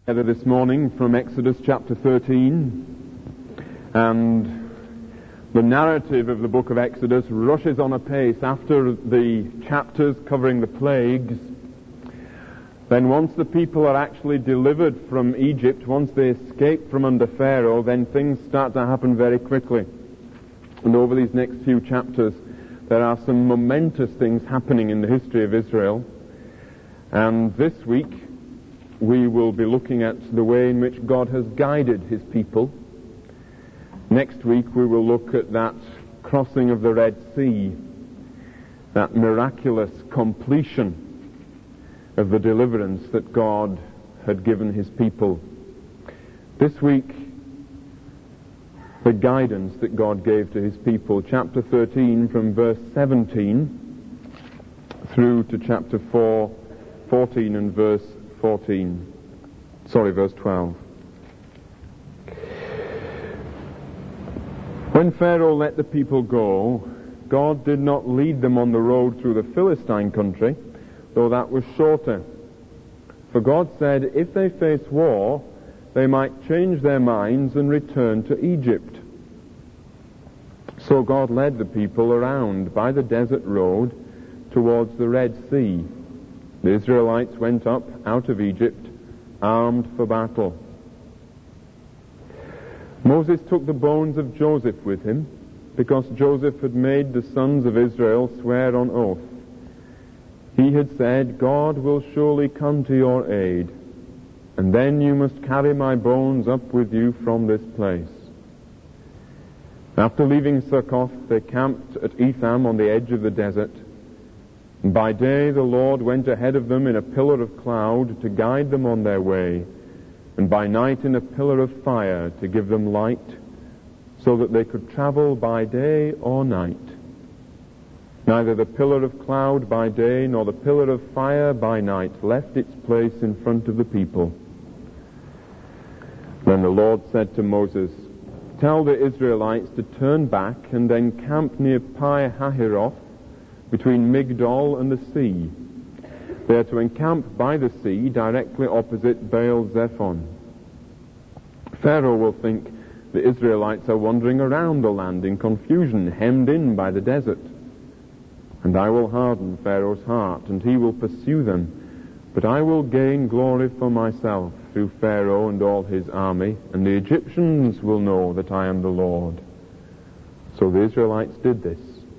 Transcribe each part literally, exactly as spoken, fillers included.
Together this morning from Exodus chapter thirteen, and the narrative of the book of Exodus rushes on apace after the chapters covering the plagues. Then once the people are actually delivered from Egypt, once they escape from under Pharaoh, then things start to happen very quickly. And over these next few chapters there are some momentous things happening in the history of Israel. And this week we will be looking at the way in which God has guided his people. Next week we will look at that crossing of the Red Sea, that miraculous completion of the deliverance that God had given his people. This week, the guidance that God gave to his people. Chapter thirteen from verse seventeen through to chapter four, fourteen and verse fourteen. Sorry, verse twelve. When Pharaoh let the people go, God did not lead them on the road through the Philistine country, though that was shorter. For God said, if they face war, they might change their minds and return to Egypt. So God led the people around by the desert road towards the Red Sea. The Israelites went up out of Egypt, armed for battle. Moses took the bones of Joseph with him, because Joseph had made the sons of Israel swear on oath. He had said, God will surely come to your aid, and then you must carry my bones up with you from this place. After leaving Succoth, they camped at Etham on the edge of the desert. And by day the Lord went ahead of them in a pillar of cloud to guide them on their way, and by night in a pillar of fire to give them light, so that they could travel by day or night. Neither the pillar of cloud by day nor the pillar of fire by night left its place in front of the people. Then the Lord said to Moses, tell the Israelites to turn back and then camp near Pi-hahiroth, between Migdol and the sea. They are to encamp by the sea directly opposite Baal-zephon. Pharaoh will think the Israelites are wandering around the land in confusion, hemmed in by the desert. And I will harden Pharaoh's heart, and he will pursue them. But I will gain glory for myself through Pharaoh and all his army, and the Egyptians will know that I am the Lord. So the Israelites did this.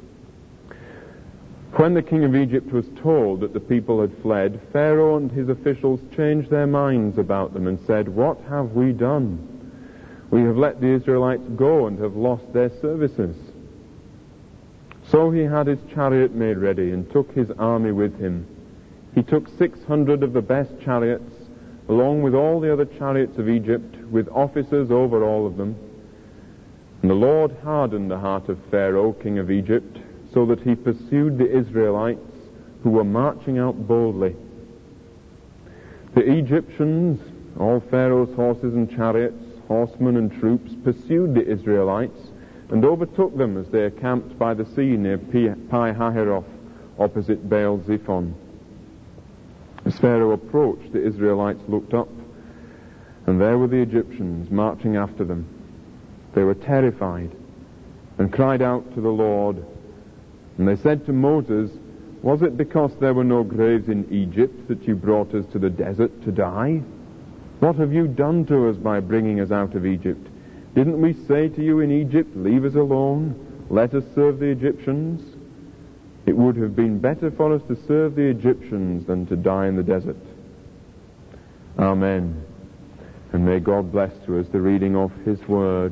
When the king of Egypt was told that the people had fled, Pharaoh and his officials changed their minds about them and said, what have we done? We have let the Israelites go and have lost their services. So he had his chariot made ready and took his army with him. He took six hundred of the best chariots, along with all the other chariots of Egypt, with officers over all of them. And the Lord hardened the heart of Pharaoh, king of Egypt, so that he pursued the Israelites who were marching out boldly. The Egyptians, all Pharaoh's horses and chariots, horsemen and troops, pursued the Israelites and overtook them as they camped by the sea near Pi-hahiroth, opposite Baal-zephon. As Pharaoh approached, the Israelites looked up, and there were the Egyptians marching after them. They were terrified and cried out to the Lord. And they said to Moses, was it because there were no graves in Egypt that you brought us to the desert to die? What have you done to us by bringing us out of Egypt? Didn't we say to you in Egypt, leave us alone, let us serve the Egyptians? It would have been better for us to serve the Egyptians than to die in the desert. Amen. And may God bless to us the reading of his word.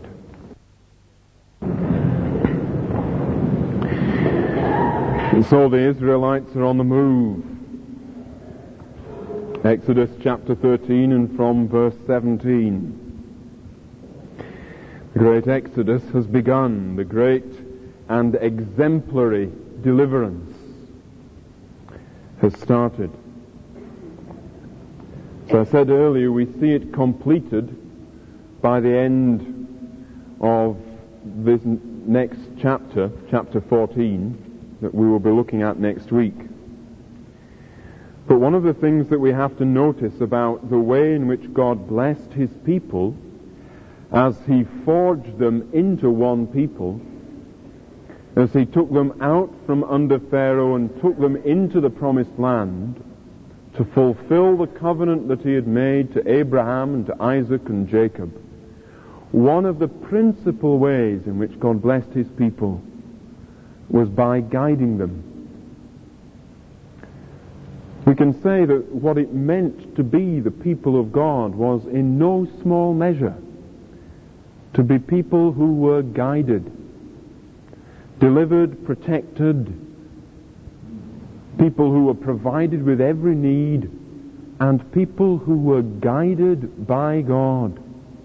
And so the Israelites are on the move. Exodus chapter thirteen and from verse seventeen. The great Exodus has begun. The great and exemplary deliverance has started. So I said earlier, we see it completed by the end of this next chapter, chapter fourteen, that we will be looking at next week. But one of the things that we have to notice about the way in which God blessed his people as he forged them into one people, as he took them out from under Pharaoh and took them into the promised land to fulfill the covenant that he had made to Abraham and to Isaac and Jacob, one of the principal ways in which God blessed his people was by guiding them. We can say that what it meant to be the people of God was in no small measure to be people who were guided, delivered, protected, people who were provided with every need, and people who were guided by God.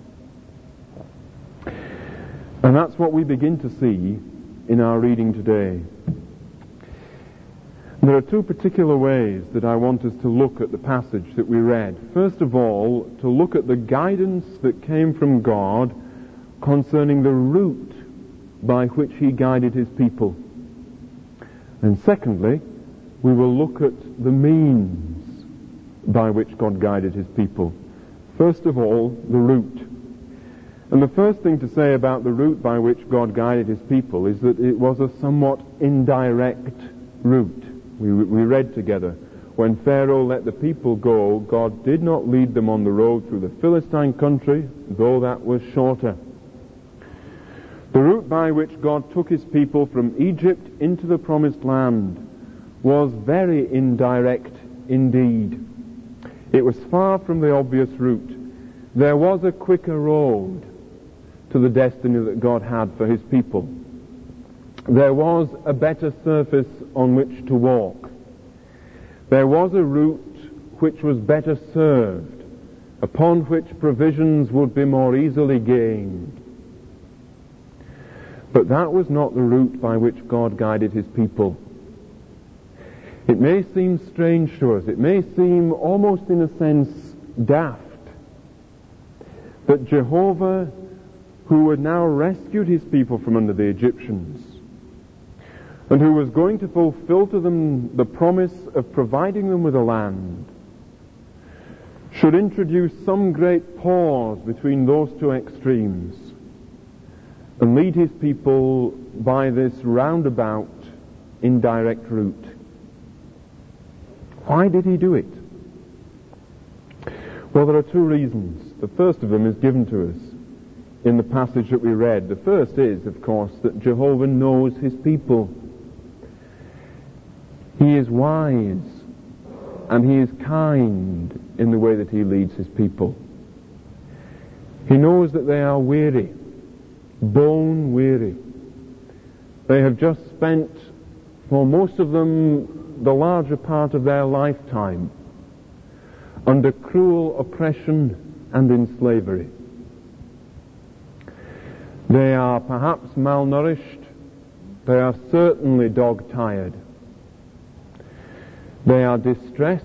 And that's what we begin to see in our reading today. There are two particular ways that I want us to look at the passage that we read. First of all, to look at the guidance that came from God concerning the route by which he guided his people. And secondly, we will look at the means by which God guided his people. First of all, the route. And the first thing to say about the route by which God guided his people is that it was a somewhat indirect route. We, we read together, when Pharaoh let the people go, God did not lead them on the road through the Philistine country, though that was shorter. The route by which God took his people from Egypt into the promised land was very indirect indeed. It was far from the obvious route. There was a quicker road to the destiny that God had for his people. There was a better surface on which to walk. There was a route which was better served, upon which provisions would be more easily gained. But that was not the route by which God guided his people. It may seem strange to us, it may seem almost in a sense daft, that Jehovah, who had now rescued his people from under the Egyptians, and who was going to fulfill to them the promise of providing them with a land, should introduce some great pause between those two extremes and lead his people by this roundabout, indirect route. Why did he do it? Well, there are two reasons. The first of them is given to us in the passage that we read. The first is, of course, that Jehovah knows his people. He is wise and he is kind in the way that he leads his people. He knows that they are weary, bone weary. They have just spent, for most of them, the larger part of their lifetime under cruel oppression and in slavery. They are perhaps malnourished. They are certainly dog-tired. They are distressed.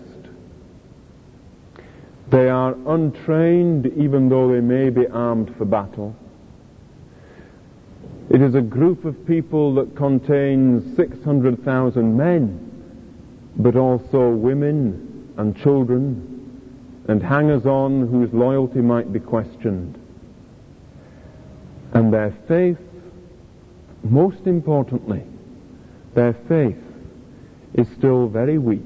They are untrained, even though they may be armed for battle. It is a group of people that contains six hundred thousand men, but also women and children and hangers-on whose loyalty might be questioned. And their faith, most importantly, their faith is still very weak.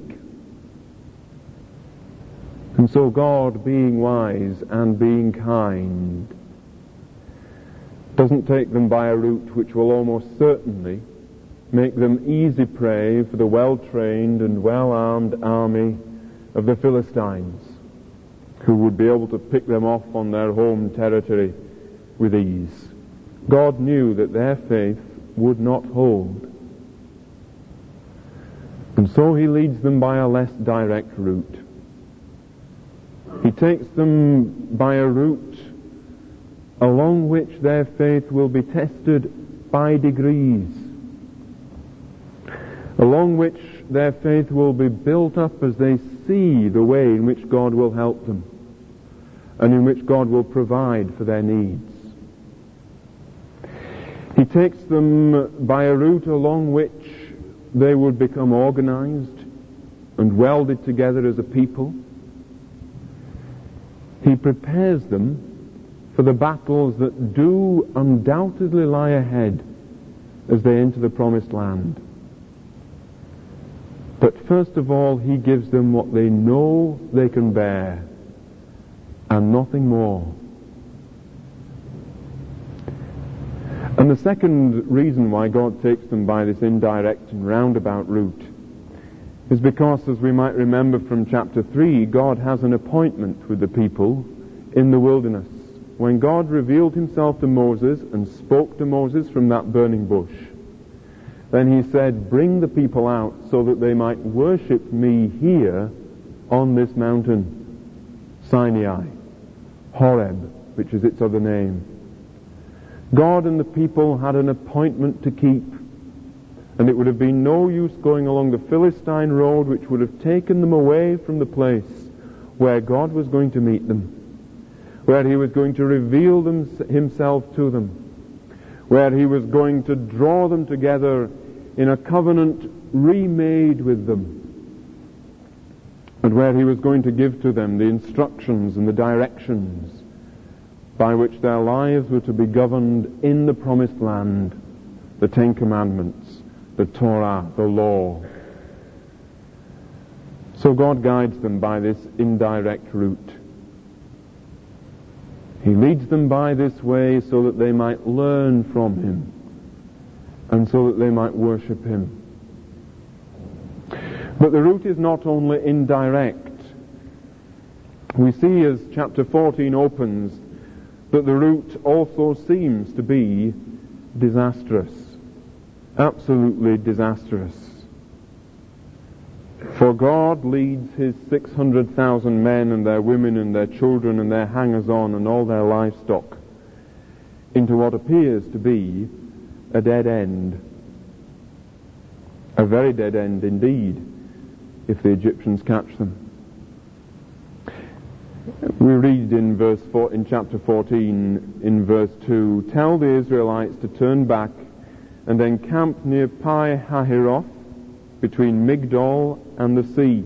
And so God, being wise and being kind, doesn't take them by a route which will almost certainly make them easy prey for the well-trained and well-armed army of the Philistines, who would be able to pick them off on their home territory with ease. God knew that their faith would not hold. And so he leads them by a less direct route. He takes them by a route along which their faith will be tested by degrees, along which their faith will be built up as they see the way in which God will help them and in which God will provide for their needs. He takes them by a route along which they would become organized, and welded together as a people. He prepares them for the battles that do undoubtedly lie ahead as they enter the promised land. But first of all, he gives them what they know they can bear, and nothing more. And the second reason why God takes them by this indirect and roundabout route is because, as we might remember from chapter three, God has an appointment with the people in the wilderness. When God revealed himself to Moses and spoke to Moses from that burning bush, then he said, bring the people out so that they might worship me here on this mountain, Sinai, Horeb, which is its other name. God and the people had an appointment to keep, and it would have been no use going along the Philistine road, which would have taken them away from the place where God was going to meet them, where he was going to reveal them, himself to them, where he was going to draw them together in a covenant remade with them, and where he was going to give to them the instructions and the directions by which their lives were to be governed in the promised land, the Ten Commandments, the Torah, the law. So God guides them by this indirect route. He leads them by this way so that they might learn from him and so that they might worship him. But the route is not only indirect. We see as chapter fourteen opens that the route also seems to be disastrous. Absolutely disastrous. For God leads his six hundred thousand men and their women and their children and their hangers-on and all their livestock into what appears to be a dead end. A very dead end indeed, if the Egyptians catch them. We read in verse four, in chapter fourteen, in verse two, tell the Israelites to turn back and encamp near Pi Hahiroth, between Migdol and the sea.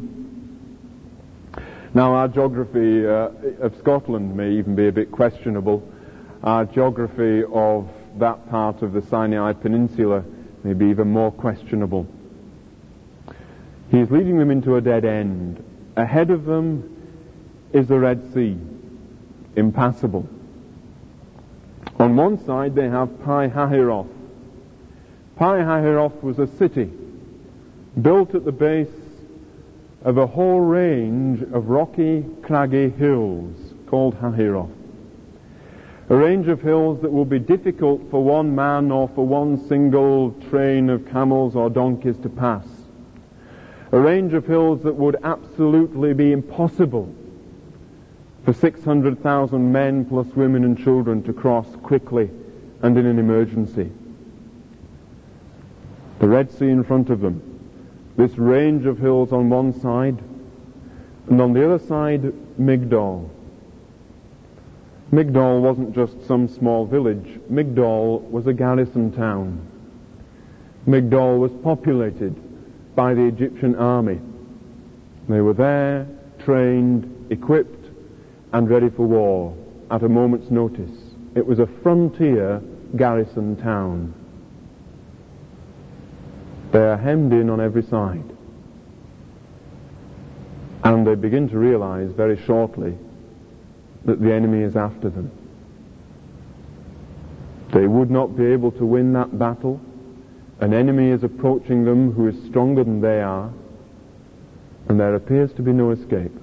Now, our geography uh, of Scotland may even be a bit questionable. Our geography of that part of the Sinai Peninsula may be even more questionable. He is leading them into a dead end. Ahead of them is the Red Sea, impassable. On one side they have Pi Hahiroth. Pi Hahiroth was a city built at the base of a whole range of rocky, craggy hills called Hahiroth. A range of hills that will be difficult for one man or for one single train of camels or donkeys to pass. A range of hills that would absolutely be impossible for six hundred thousand men plus women and children to cross quickly and in an emergency. The Red Sea in front of them, this range of hills on one side, and on the other side, Migdol. Migdol wasn't just some small village. Migdol was a garrison town. Migdol was populated by the Egyptian army. They were there, trained, equipped, and ready for war at a moment's notice. It was a frontier garrison town. They are hemmed in on every side. And they begin to realize very shortly that the enemy is after them. They would not be able to win that battle. An enemy is approaching them who is stronger than they are, and there appears to be no escape.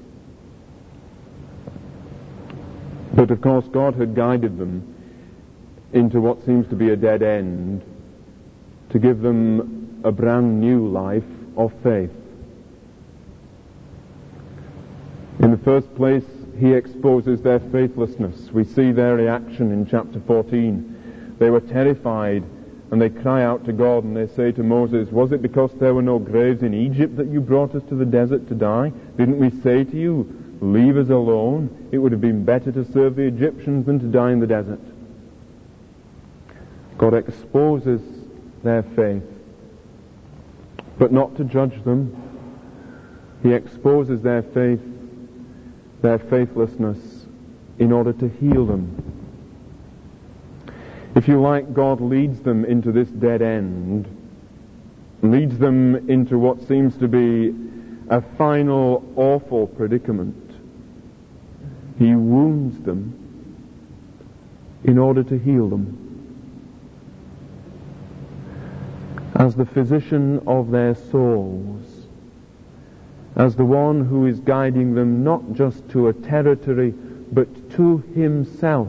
But of course God had guided them into what seems to be a dead end to give them a brand new life of faith. In the first place, he exposes their faithlessness. We see their reaction in chapter fourteen. They were terrified, and they cry out to God, and they say to Moses, was it because there were no graves in Egypt that you brought us to the desert to die? Didn't we say to you, leave us alone? It would have been better to serve the Egyptians than to die in the desert. God exposes their faith, but not to judge them, He exposes their faith, their faithlessness, in order to heal them. If you like, God leads them into this dead end, leads them into what seems to be a final awful predicament. He wounds them in order to heal them. As the physician of their souls, as the one who is guiding them not just to a territory, but to himself.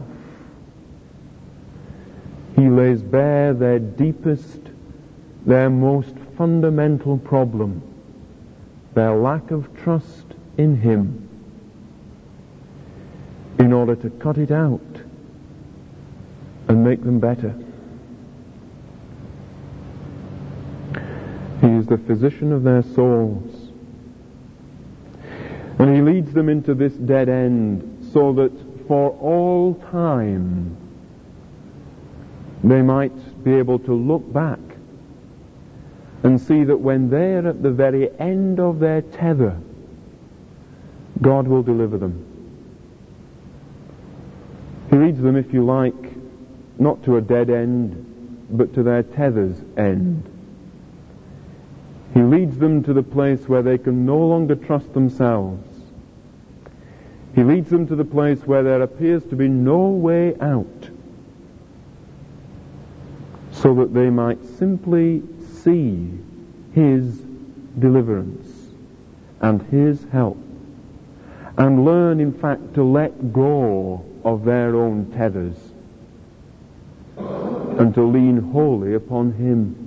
He lays bare their deepest, their most fundamental problem, their lack of trust in him, in order to cut it out and make them better. He is the physician of their souls. And he leads them into this dead end so that for all time they might be able to look back and see that when they're at the very end of their tether, God will deliver them. He leads them, if you like, not to a dead end, but to their tether's end. He leads them to the place where they can no longer trust themselves. He leads them to the place where there appears to be no way out, so that they might simply see his deliverance and his help, and learn, in fact, to let go of their own tethers and to lean wholly upon him.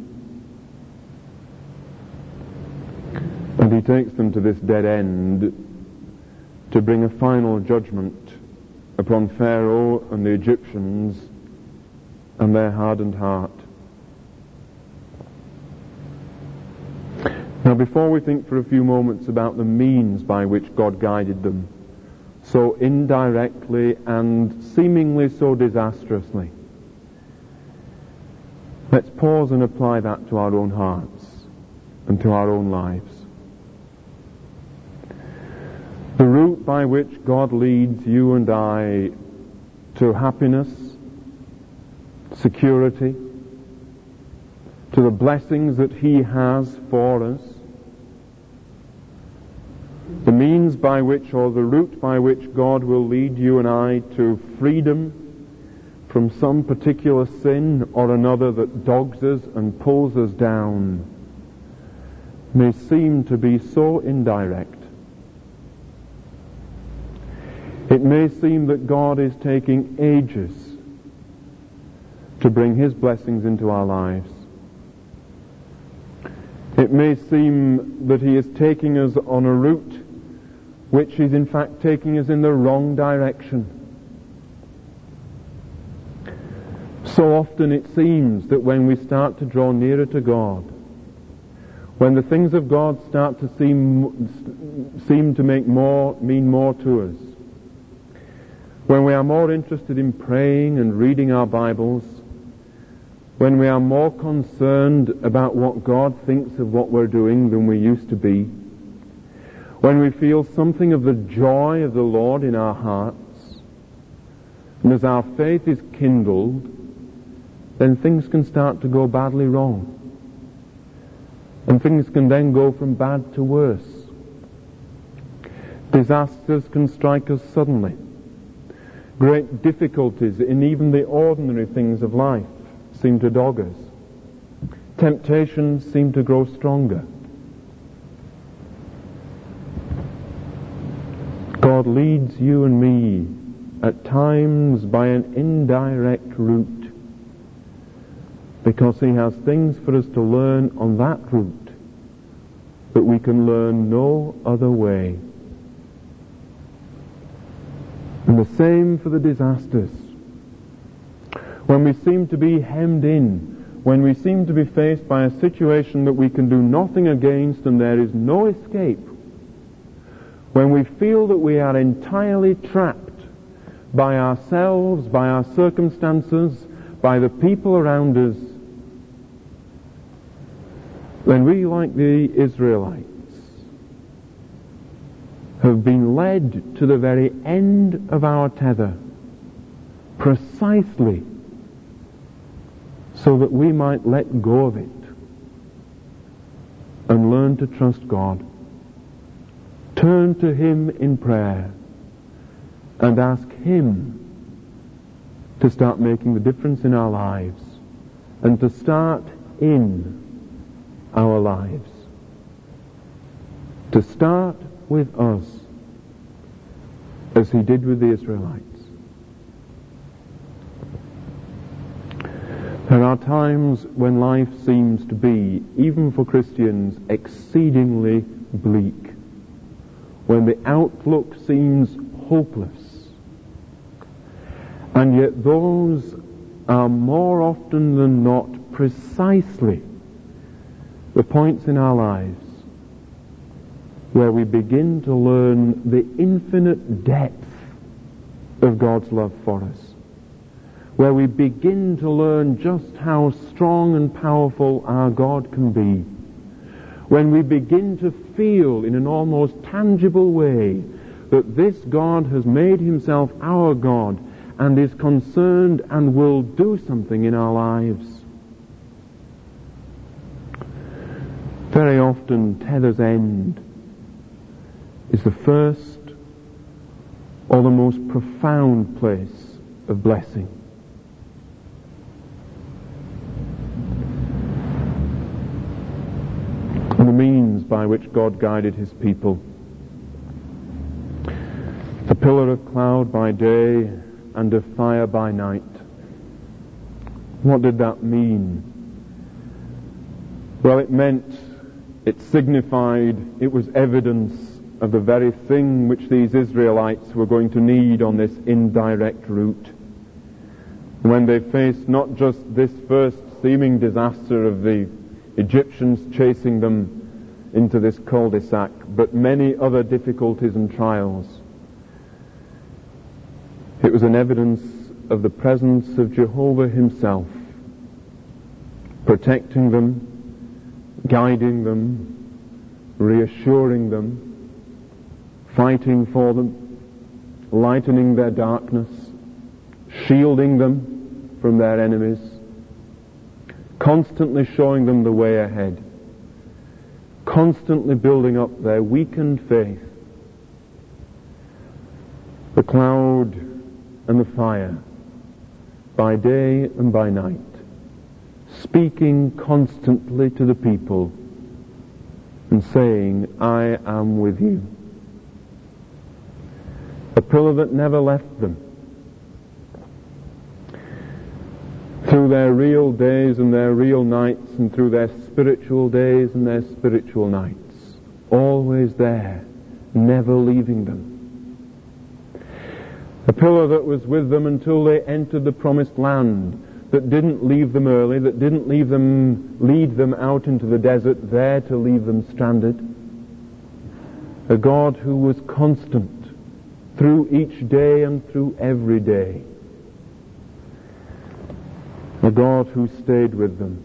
And he takes them to this dead end to bring a final judgment upon Pharaoh and the Egyptians and their hardened heart. Now, before we think for a few moments about the means by which God guided them, so indirectly and seemingly so disastrously, let's pause and apply that to our own hearts and to our own lives. The route by which God leads you and I to happiness, security, to the blessings that he has for us, the means by which, or the route by which God will lead you and I to freedom from some particular sin or another that dogs us and pulls us down, may seem to be so indirect. It may seem that God is taking ages to bring his blessings into our lives. It may seem that he is taking us on a route which is in fact taking us in the wrong direction. So often it seems that when we start to draw nearer to God, when the things of God start to seem, seem to make more, mean more to us, when we are more interested in praying and reading our Bibles, when we are more concerned about what God thinks of what we're doing than we used to be, when we feel something of the joy of the Lord in our hearts, and as our faith is kindled, then things can start to go badly wrong. And things can then go from bad to worse. Disasters can strike us suddenly. Great difficulties in even the ordinary things of life seem to dog us. Temptations seem to grow stronger. God leads you and me at times by an indirect route, because he has things for us to learn on that route that we can learn no other way. And the same for the disasters. When we seem to be hemmed in, when we seem to be faced by a situation that we can do nothing against and there is no escape, when we feel that we are entirely trapped by ourselves, by our circumstances, by the people around us, then we, like the Israelites, have been led to the very end of our tether, precisely so that we might let go of it and learn to trust God. Turn to Him in prayer and ask Him to start making the difference in our lives and to start in our lives. To start with us as He did with the Israelites. There are times when life seems to be, even for Christians, exceedingly bleak, when the outlook seems hopeless. And yet those are more often than not precisely the points in our lives where we begin to learn the infinite depth of God's love for us, where we begin to learn just how strong and powerful our God can be, when we begin to feel in an almost tangible way that this God has made Himself our God and is concerned and will do something in our lives. Very often, tether's end is the first or the most profound place of blessing. And the means by which God guided His people. A pillar of cloud by day and of fire by night. What did that mean? Well, it meant, it signified, it was evidence of the very thing which these Israelites were going to need on this indirect route. When they faced not just this first seeming disaster of the Egyptians chasing them into this cul-de-sac, but many other difficulties and trials. It was an evidence of the presence of Jehovah Himself, protecting them, guiding them, reassuring them, fighting for them, lightening their darkness, shielding them from their enemies, constantly showing them the way ahead, constantly building up their weakened faith. The cloud and the fire, by day and by night, speaking constantly to the people and saying, I am with you. A pillar that never left them. Through their real days and their real nights, and through their spiritual days and their spiritual nights. Always there, never leaving them. A pillar that was with them until they entered the promised land, that didn't leave them early, that didn't leave them, lead them out into the desert, there to leave them stranded. A God who was constant through each day and through every day. A God who stayed with them.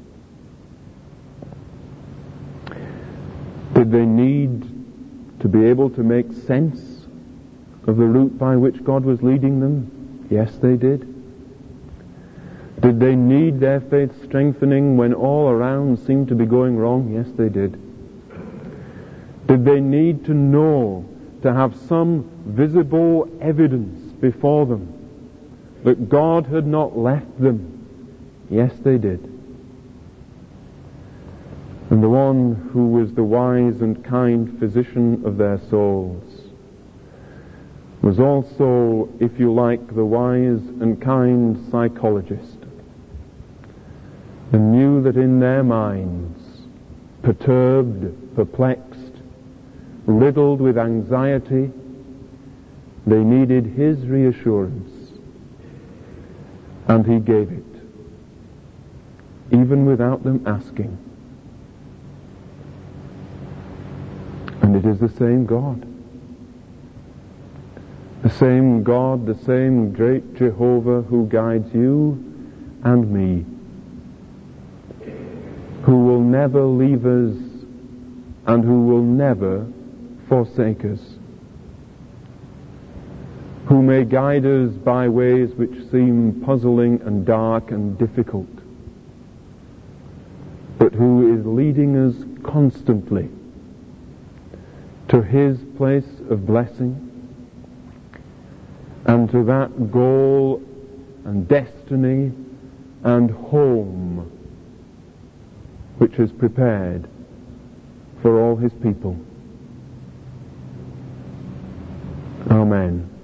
Did they need to be able to make sense of the route by which God was leading them? Yes, they did. Did they need their faith strengthening when all around seemed to be going wrong? Yes, they did. Did they need to know, to have some visible evidence before them that God had not left them? Yes, they did. And the one who was the wise and kind physician of their souls was also, if you like, the wise and kind psychologist, and knew that in their minds, perturbed, perplexed, riddled with anxiety, they needed His reassurance, and He gave it, even without them asking. And it is the same God. The same God, the same great Jehovah who guides you and me, who will never leave us and who will never forsake us. who may guide us by ways which seem puzzling and dark and difficult, but who is leading us constantly to His place of blessing and to that goal and destiny and home which is prepared for all His people. Amen.